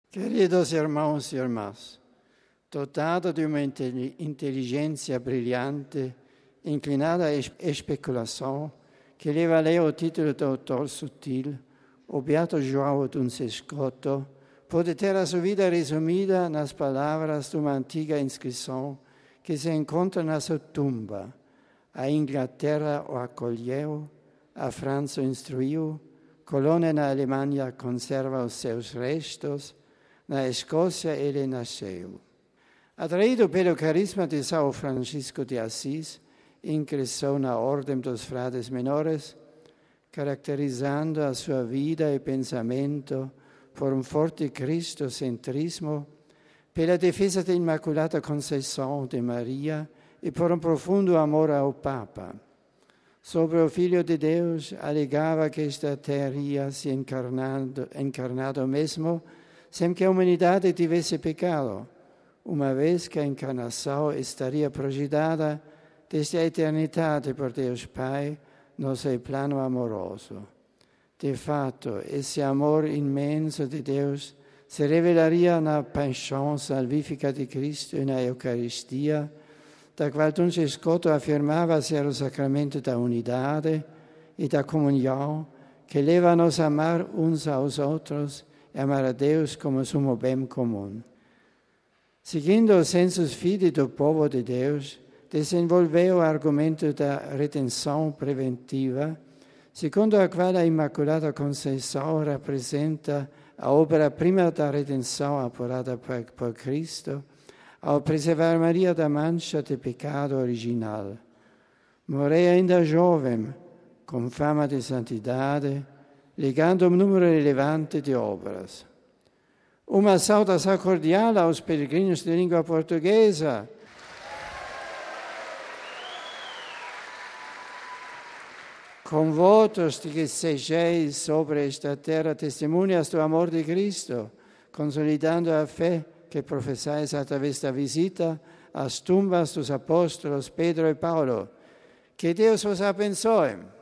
Queridos irmãos e irmãs, dotado de uma inteligência brilhante, inclinada à especulação, que leva a lei o título de autor sutil, o beato João Duns Scoto pode ter a sua vida resumida nas palavras de uma antiga inscrição que se encontra na sua tumba. A Inglaterra o acolheu, a França o instruiu, colônia na Alemanha conserva os seus restos, na Escócia ele nasceu. Atraído pelo carisma de São Francisco de Assis, ingressou na Ordem dos Frades Menores, caracterizando a sua vida e pensamento por um forte cristocentrismo, pela defesa da Imaculada Conceição de Maria e por um profundo amor ao Papa. Sobre o Filho de Deus, alegava que esta teria se encarnado mesmo sem que a humanidade tivesse pecado, uma vez que a encarnação estaria projetada desde a eternidade por Deus Pai no seu plano amoroso. De fato, esse amor imenso de Deus se revelaria na paixão salvífica de Cristo e na Eucaristia, da qual Duns Scoto afirmava ser o sacramento da unidade e da comunhão que leva-nos a amar uns aos outros e amar a Deus como sumo bem comum. Seguindo o sensus fide do povo de Deus, desenvolveu o argumento da redenção preventiva, segundo a qual a Imaculada Conceição representa a obra-prima da redenção apurada por Cristo, ao preservar Maria da mancha de pecado original. Morreu ainda jovem, com fama de santidade, legando um número relevante de obras. Uma saudação cordial aos peregrinos de língua portuguesa. Com votos de que sejais sobre esta terra testemunhas do amor de Cristo, consolidando a fé que professais através da visita às tumbas dos apóstolos Pedro e Paulo. Que Deus vos abençoe.